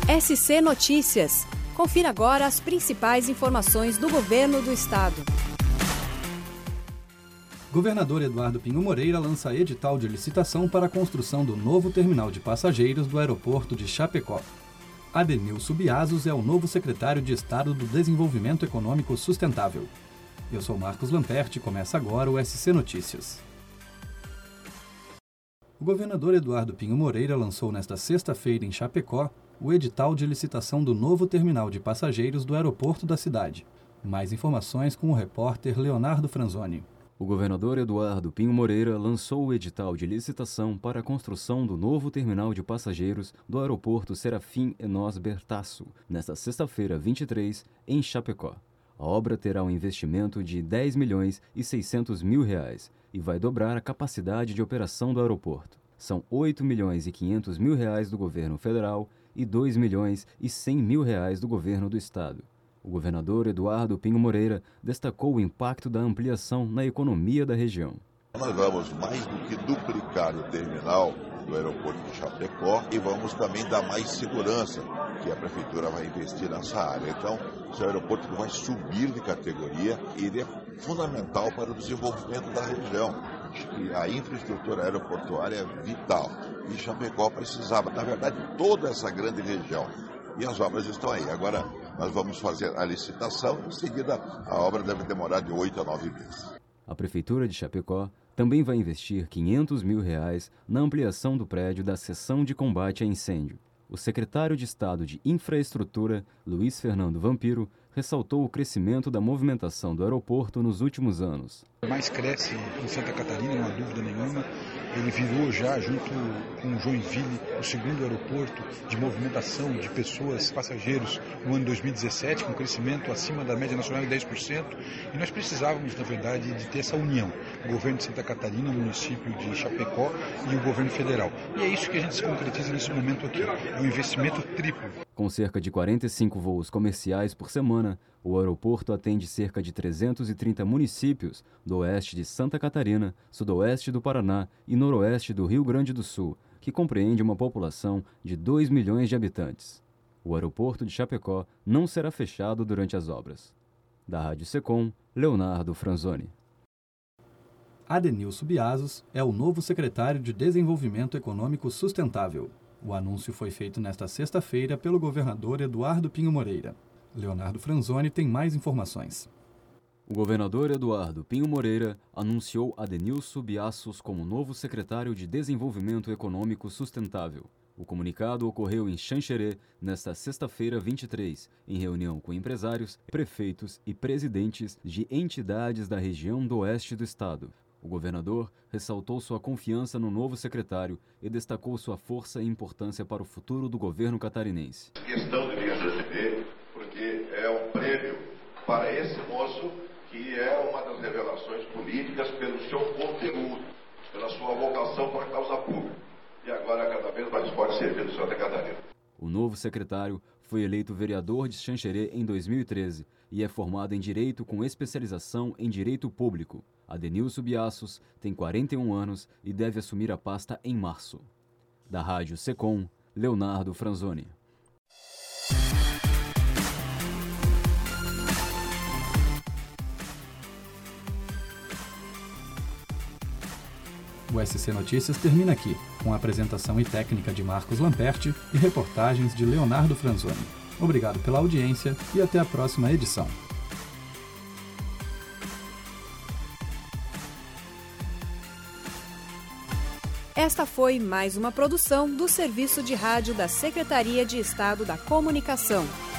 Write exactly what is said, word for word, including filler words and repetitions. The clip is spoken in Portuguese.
S C Notícias. Confira agora as principais informações do Governo do Estado. Governador Eduardo Pinho Moreira lança edital de licitação para a construção do novo terminal de passageiros do aeroporto de Chapecó. Adenilson Biazos é o novo secretário de Estado do Desenvolvimento Econômico Sustentável. Eu sou Marcos Lamperti e começa agora o S C Notícias. O governador Eduardo Pinho Moreira lançou nesta sexta-feira em Chapecó o edital de licitação do novo terminal de passageiros do aeroporto da cidade. Mais informações com o repórter Leonardo Franzoni. O governador Eduardo Pinho Moreira lançou o edital de licitação para a construção do novo terminal de passageiros do aeroporto Serafim Enos Bertaço, nesta sexta-feira, vinte e três, em Chapecó. A obra terá um investimento de dez milhões e seiscentos mil reais e vai dobrar a capacidade de operação do aeroporto. São oito milhões e quinhentos mil reais do governo federal e dois milhões e cem mil reais do governo do estado. O governador Eduardo Pinho Moreira destacou o impacto da ampliação na economia da região. Nós vamos mais do que duplicar o terminal do aeroporto de Chapecó e vamos também dar mais segurança, que a prefeitura vai investir nessa área. Então, esse aeroporto vai subir de categoria e ele é fundamental para o desenvolvimento da região. Acho que a infraestrutura aeroportuária é vital e Chapecó precisava, na verdade, toda essa grande região. E as obras estão aí. Agora nós vamos fazer a licitação, em seguida a obra deve demorar de oito a nove meses. A Prefeitura de Chapecó também vai investir quinhentos mil reais na ampliação do prédio da Seção de Combate a Incêndio. O secretário de Estado de Infraestrutura, Luiz Fernando Vampiro, ressaltou o crescimento da movimentação do aeroporto nos últimos anos. Mais cresce em Santa Catarina, não há dúvida nenhuma. Ele virou já, junto com Joinville, o segundo aeroporto de movimentação de pessoas, passageiros, no ano dois mil e dezessete, com crescimento acima da média nacional de dez por cento. E nós precisávamos, na verdade, de ter essa união. O governo de Santa Catarina, o município de Chapecó e o governo federal. E é isso que a gente se concretiza nesse momento aqui. É um investimento triplo. Com cerca de quarenta e cinco voos comerciais por semana, o aeroporto atende cerca de trezentos e trinta municípios do oeste de Santa Catarina, sudoeste do Paraná e noroeste do Rio Grande do Sul, que compreende uma população de dois milhões de habitantes. O aeroporto de Chapecó não será fechado durante as obras. Da Rádio Secom, Leonardo Franzoni. Adenilson Biazos é o novo secretário de Desenvolvimento Econômico Sustentável. O anúncio foi feito nesta sexta-feira pelo governador Eduardo Pinho Moreira. Leonardo Franzoni tem mais informações. O governador Eduardo Pinho Moreira anunciou Adenilson Biazos como novo secretário de Desenvolvimento Econômico Sustentável. O comunicado ocorreu em Xanxerê nesta sexta-feira, vinte e três, em reunião com empresários, prefeitos e presidentes de entidades da região do oeste do estado. O governador ressaltou sua confiança no novo secretário e destacou sua força e importância para o futuro do governo catarinense. Questão de receber, porque é um prêmio para esse moço que é uma das revelações políticas pelo seu conteúdo, pela sua vocação para a causa pública. E agora cada vez mais forte servindo Santa Catarina. O novo secretário foi eleito vereador de Xanxerê em dois mil e treze e é formado em Direito com especialização em Direito Público. Adenilson Biazos tem quarenta e um anos e deve assumir a pasta em março. Da Rádio Secom, Leonardo Franzoni. O S C Notícias termina aqui, com a apresentação e técnica de Marcos Lamperti e reportagens de Leonardo Franzoni. Obrigado pela audiência e até a próxima edição. Esta foi mais uma produção do Serviço de Rádio da Secretaria de Estado da Comunicação.